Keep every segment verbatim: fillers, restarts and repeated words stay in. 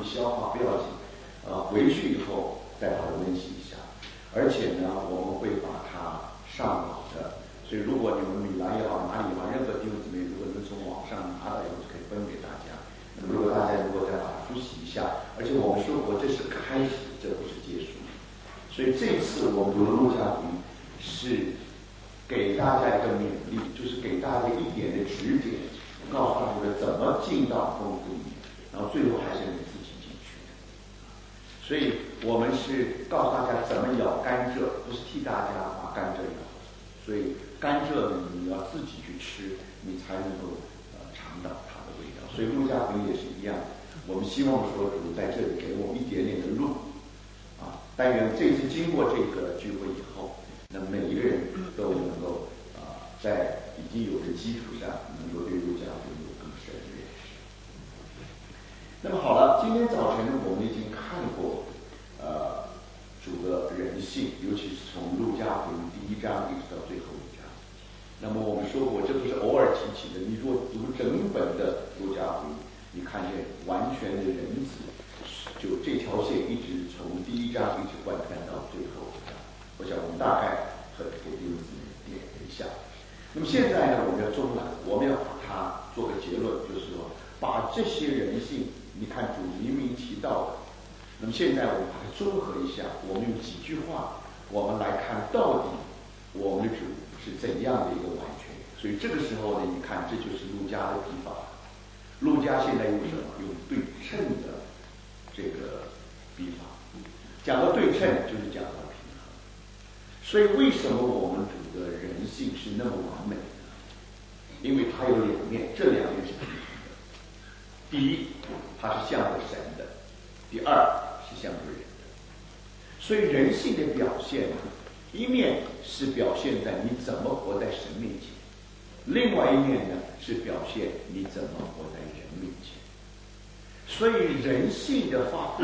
易消化，不要紧，呃，回去以后再把它温习一下。而且呢，我们会把它上网的，所以如果你们米兰也好，哪里也好，任何弟兄姊妹，如果能从网上拿到以后，就可以分给大家。那么如果大家如果再把它复习一下，而且我们说过这是开始，这不是结束。所以这次我们读的路加福音是给大家一个勉励，就是给大家一点的指点，告诉大家怎么进到丰富里面，然后最后还是你自己进去的。所以我们是告诉大家怎么咬甘蔗，不是替大家把甘蔗咬。所以甘蔗呢，你要自己去吃，你才能够呃尝到它的味道。所以路加福音也是一样，我们希望说主在这里给我们一点点的路啊。但愿这次经过这个聚会以后，那每一个人都能够啊、呃，在已经有的基础上，能够对路加福音有更深的认识。那么好了，今天早晨我们已经看过呃主的人性，尤其是从路加福音第一章一直到最后一章。那么我们说过，这不是偶尔提起的。你如果读整本的路加福音，你看见完全的人子，就这条线一直从第一章一直贯穿到最后一章。我想我们大概和给弟兄姊妹点一下。那么现在呢，我们要中来，我们要把它做个结论，就是说把这些人性，你看主明明提到的。那么现在我们把它综合一下，我们用几句话，我们来看到底我们的主是怎样的一个完全。所以这个时候呢，你看这就是路加的笔法。路加现在用什么？用对称的这个笔法。讲到对称，就是讲到平衡。所以为什么我们主的人性是那么完美呢？因为它有两面，这两面是平衡的。第一，它是向着神的；第二，是向着人的。所以人性的表现呢，一面是表现在你怎么活在神面前，另外一面呢是表现你怎么活在人面前。所以人性的发挥，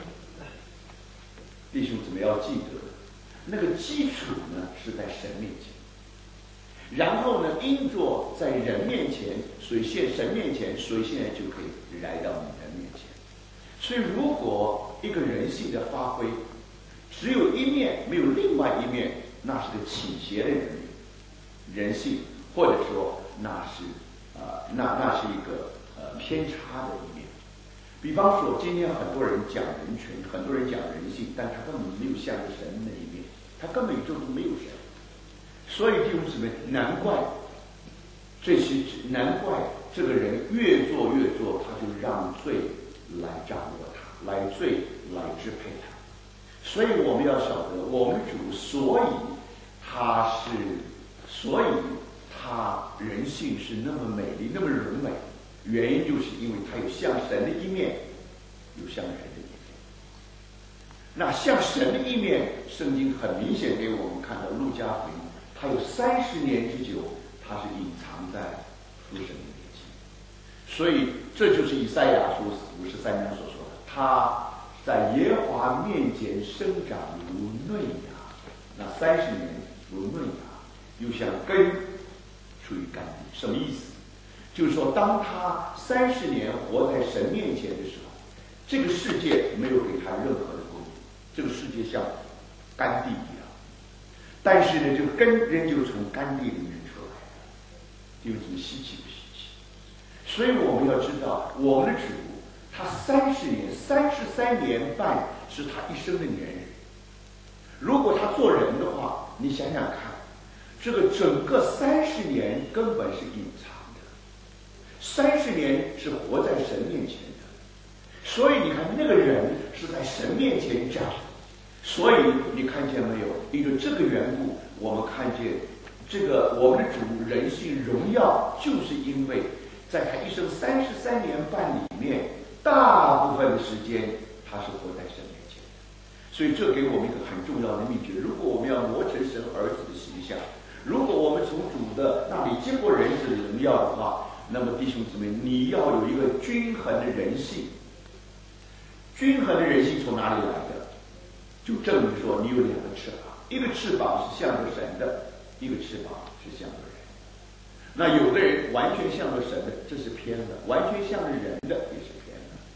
弟兄姊妹要记得，那个基础呢是在神面前，然后呢因着在人面前，所以现神面前，所以现在就可以来到你的面前。所以如果一个人性的发挥只有一面，没有另外一面，那是个倾斜的人人性，或者说那是呃那那是一个呃偏差的一面。比方说今天很多人讲人权，很多人讲人性，但他根本没有向着神那一面，他根本宇宙中没有神。所以弟兄姊妹，难怪这些难怪这个人越做越做，他就让罪来掌握他，来罪来支配他。所以我们要晓得，我们主所以他是，所以他人性是那么美丽，那么柔美，原因就是因为他有像神的一面，有像人的一面。那像神的一面，圣经很明显给我们看到路加福音，他有三十年之久，他是隐藏在父神的面前。所以这就是以赛亚书五十三章所说的，他在耶和华面前生长如嫩芽，那三十年如嫩芽，又像根出于干地。什么意思？就是说，当他三十年活在神面前的时候，这个世界没有给他任何的供应，这个世界像干地一样。但是呢，这个根仍旧从干地里面出来的，有什么稀奇不稀奇？所以我们要知道，我们的主。他三十年、三十三年半是他一生的年日。如果他做人的话，你想想看，这个整个三十年根本是隐藏的，三十年是活在神面前的。所以你看，那个人是在神面前长。所以你看见没有？因为这个缘故，我们看见这个我们的主人性荣耀，就是因为在他一生三十三年半里面。大部分的时间他是活在神面前的，所以这给我们一个很重要的秘诀。如果我们要磨成神儿子的形象，如果我们从主的那里经过人子的荣耀的话，那么弟兄姊妹，你要有一个均衡的人性。均衡的人性从哪里来的？就证明说你有两个翅膀，一个翅膀是向着神的，一个翅膀是向着人。那有的人完全向着神的，这是偏的；完全向着人的，也是偏的。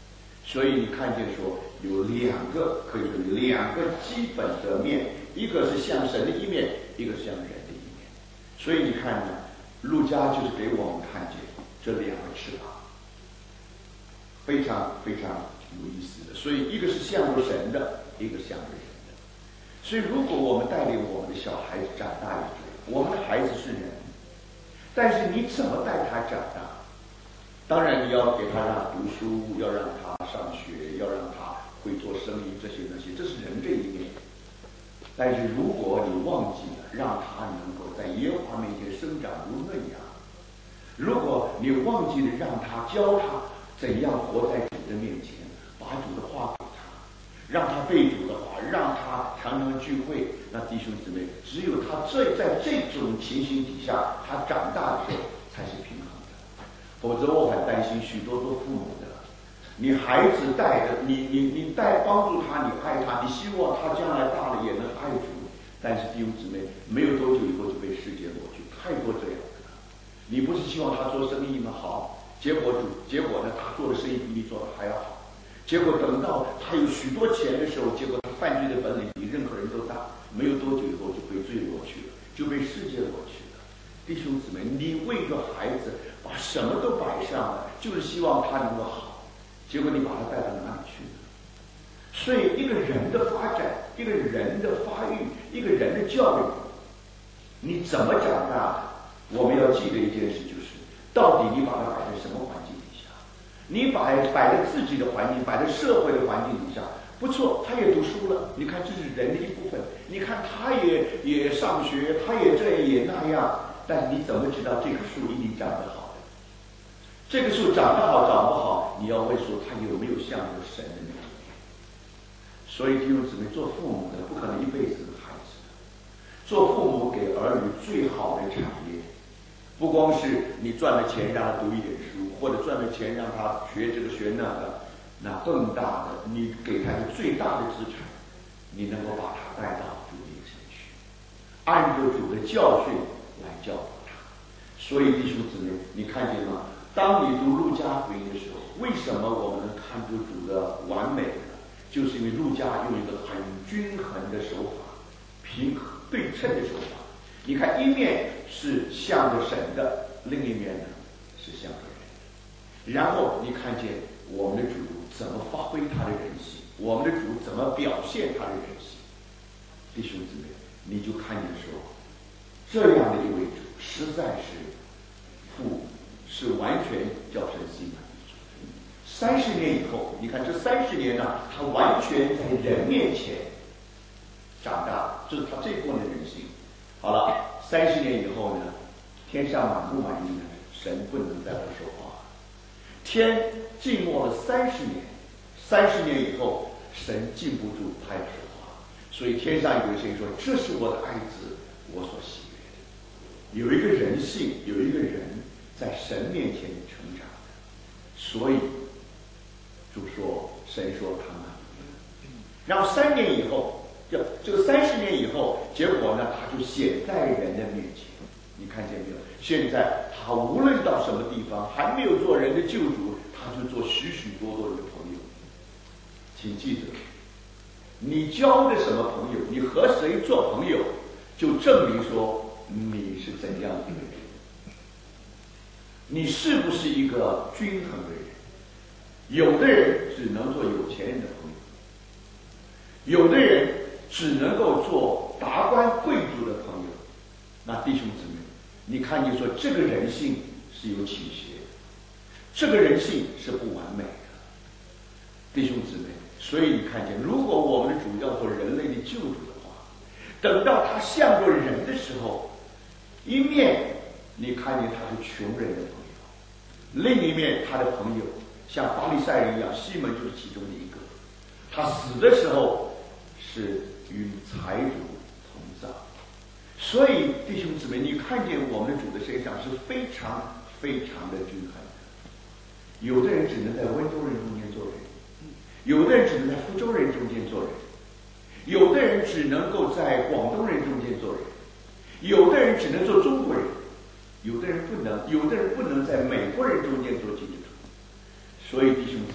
所以你看见说有两个，可以说有两个基本的面，一个是像神的一面，一个是像人的一面。所以你看呢，路加就是给我们看见这两个翅膀，非常非常有意思的。所以一个是向着神的，一个向着人的。所以如果我们带领我们的小孩子长大一点，我们的孩子是人，但是你怎么带他长大？当然你要给他让他读书，要让他上学，要让他会做生意，这些东西，这是人这一面。但是如果你忘记了让他能够在耶和华面前生长如嫩芽，如果你忘记了让他教他怎样活在主的面前，把主的话给他，让他背主的话，让他常常聚会，那弟兄姊妹，只有他这在这种情形底下，他长大的时候才是平衡。否则我很担心许多做父母的，你孩子带着你你你带帮助他，你爱他，你希望他将来大了也能爱主，但是弟兄姊妹没有多久以后就被世界夺去，太多这样的了。你不是希望他做生意吗？好，结果主结果呢，他做的生意比你做的还要好，结果等到他有许多钱的时候，结果他犯罪的本领比任何人都大，没有多久以后就被罪夺去了，就被世界夺去了。弟兄姊妹，你为着孩子把什么都摆上了，就是希望他能够好，结果你把他带到哪里去呢？所以一个人的发展，一个人的发育，一个人的教育，你怎么长大的？我们要记得一件事，就是到底你把他摆在什么环境底下？你摆摆在自己的环境，摆在社会的环境底下，不错，他也读书了，你看这是人的一部分，你看他也也上学，他也这也那样。但是你怎么知道这棵树一定长得好？这个树长得好长不好，你要问说他有没有向着神的那一面。所以弟兄姊妹，做父母的不可能一辈子跟孩子的，做父母给儿女最好的产业，不光是你赚了钱让他读一点书，或者赚了钱让他学这个学那个，那更大的，你给他的最大的资产，你能够把他带到主面前去，按着主的教训来教导他。所以弟兄姊妹，你看见吗？当你读路加福音的时候，为什么我们能看出主的完美呢？就是因为路加用一个很均衡的手法，平衡对称的手法。你看，一面是向着神的，另一面呢是向着人的。然后你看见我们的主怎么发挥他的人性，我们的主怎么表现他的人性。弟兄姊妹，你就看见说，这样的一位主实在是父，是完全叫人心满意足。三十年以后，你看这三十年呢，他完全在人面前长大，这是他这部分的人性。好了，三十年以后呢，天上满不满意呢？神不能再不说话。天静默了三十年，三十年以后，神禁不住他要说话，所以天上有一声音说：“这是我的爱子，我所喜悦的。”有一个人性，有一个人在神面前成长的，所以主说，神说他满意。然后三年以后，就这个三十年以后，结果呢，他就显在人的面前。你看见没有？现在他无论到什么地方，还没有做人的救主，他就做许许多多人的朋友。请记着，你交的什么朋友，你和谁做朋友，就证明说你是怎样的一个人，你是不是一个均衡的人。有的人只能做有钱人的朋友，有的人只能够做达官贵族的朋友。那弟兄姊妹，你看见说这个人性是有倾斜的，这个人性是不完美的，弟兄姊妹。所以你看见，如果我们的主要做人类的救主的话，等到他向着人的时候，一面你看见他是穷人的朋友，另一面他的朋友像法利赛人一样，西门就是其中的一个。他死的时候是与财主同葬。所以弟兄姊妹，你看见我们的主的身上是非常非常的均衡的。有的人只能在温州人中间做人，有的人只能在福州人中间做人，有的人只能够在广东人中间做人，有的人只能做中国人，有的人不能，有的人不能在美国人中间做基督徒。所以弟兄姊妹，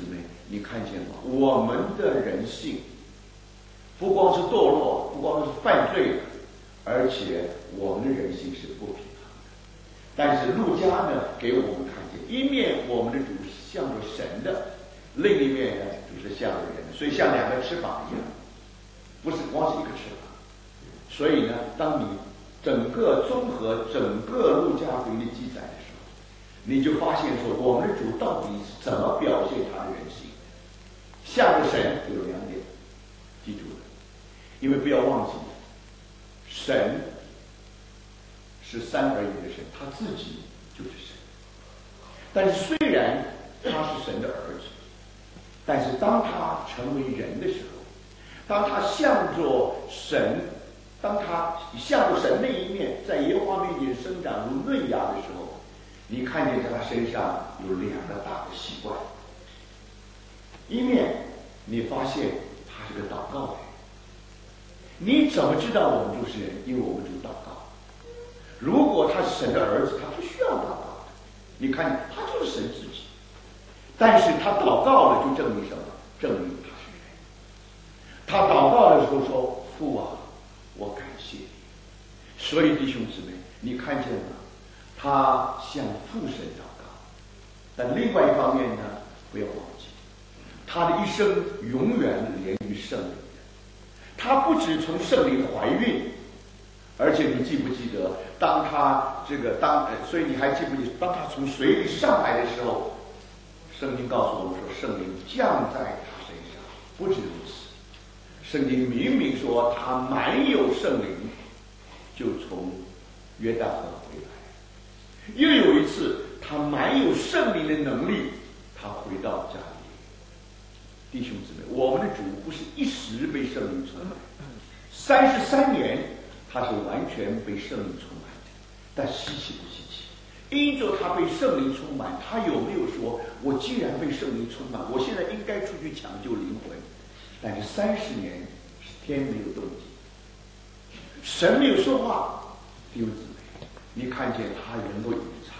你看见吗？我们的人性不光是堕落，不光是犯罪，而且我们的人性是不平衡的。但是路加呢，给我们看见，一面我们的主向着神的，另一面呢，主是向着人的，所以像两个翅膀一样，不是光是一个翅膀。所以呢，当你整个综合整个路加福音的记载的时候，你就发现说，我们的主到底是怎么表现他的人性？向着神有两点，记住了，因为不要忘记，神是三而一的神，他自己就是神。但是虽然他是神的儿子，但是当他成为人的时候，当他向着神，当他向着神那一面，在耶和华面前生长如嫩芽的时候，你看见在他身上有两个大的习惯。一面你发现他是个祷告的人。你怎么知道我们主是人？因为我们主祷告。如果他是神的儿子，他不需要祷告的。你看，他就是神自己。但是他祷告了，就证明什么？证明他是人。他祷告的时候说：“父啊，我感谢你。”所以弟兄姊妹，你看见了，他向父神祷告。但另外一方面呢，不要忘记，他的一生永远连于圣灵。他不止从圣灵怀孕，而且你记不记得，当他这个当，所以你还记不记得，当他从水里上来的时候，圣经告诉我们说，圣灵降在他身上。不止如此，圣经明明说他满有圣灵，就从约旦河回来。又有一次，他满有圣灵的能力，他回到家里。弟兄姊妹，我们的主不是一时被圣灵充满，三十三年他是完全被圣灵充满的。但稀奇不稀奇？因着他被圣灵充满，他有没有说，我既然被圣灵充满，我现在应该出去抢救灵魂？但是三十年天没有动静，神没有说话。弟兄姊妹，你看见他能够隐藏，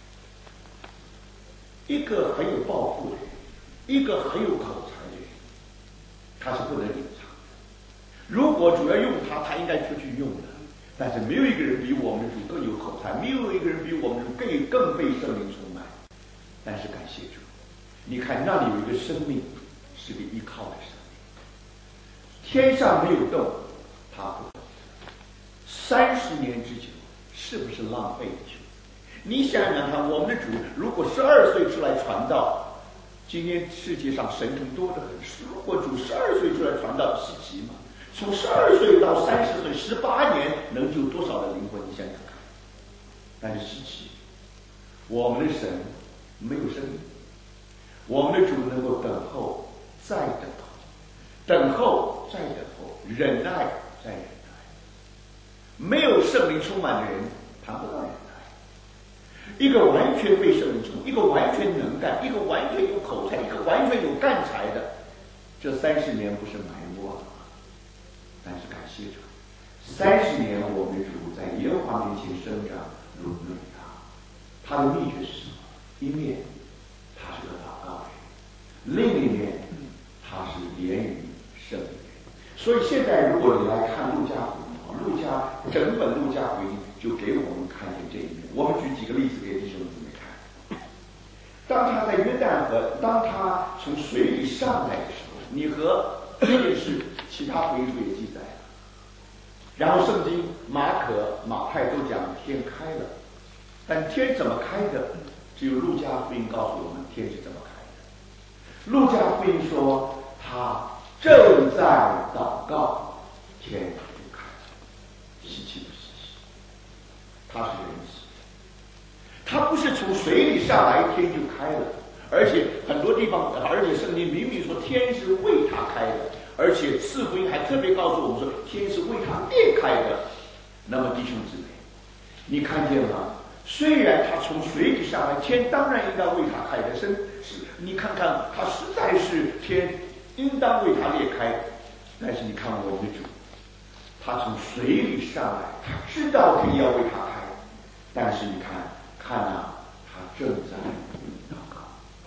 一个很有抱负的人，一个很有口才的人，他是不能隐藏的。如果主要用他，他应该出去用的。但是没有一个人比我们的主更有口才，没有一个人比我们的主更更被圣灵充满。但是感谢主，你看那里有一个生命，是个依靠的生命。天上没有动，他不动。三十年之久，是不是浪费的久？你想想看，我们的主如果十二岁出来传道，今天世界上神童多得很。如果主十二岁出来传道，稀奇吗？从十二岁到三十岁，十八年能救多少的灵魂？你想想看。但是稀奇，我们的神没有生命，我们的主能够等候，再等候，等候再等候，忍耐再忍耐。没有圣灵充满的人谈不到忍耐。一个完全被圣灵充满，一个完全能干，一个完全有口才，一个完全有干才的，这三十年不是埋没了吗？但是感谢主，三十年我们的主在耶和华面前生长如嫩芽。他的秘诀是什么？一面他是个祷告人，另一面他是言语圣灵。所以现在如果你来看路加福音，路加整本路加福音就给我们看见这一面。我们举几个例子给弟兄姊妹看。当他在约旦河，当他从水里上来的时候，你和这件事其他福音书也记载了。然后圣经马可、马太都讲天开了，但天怎么开的？只有路加福音告诉我们天是怎么开的。路加福音说他正在祷告，天就开了。稀奇不稀奇？他是人子，他不是从水里上来天就开了，而且很多地方，而且圣经明明说天是为他开的，而且四福音还特别告诉我们说天是为他裂开的。那么弟兄姊妹，你看见吗？虽然他从水里上来，天当然应该为他开的，是是，你看看他实在是天应当为他裂开。但是你看我们的主，他从水里上来，他知道天要为他开，但是你看看啊，他正在祷告。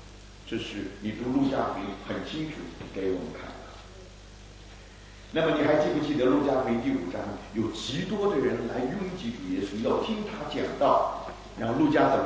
这是你读路加福音很清楚给我们看到。那么你还记不记得路加福音第五章有极多的人来拥挤主耶稣，要听他讲道，然后路加怎么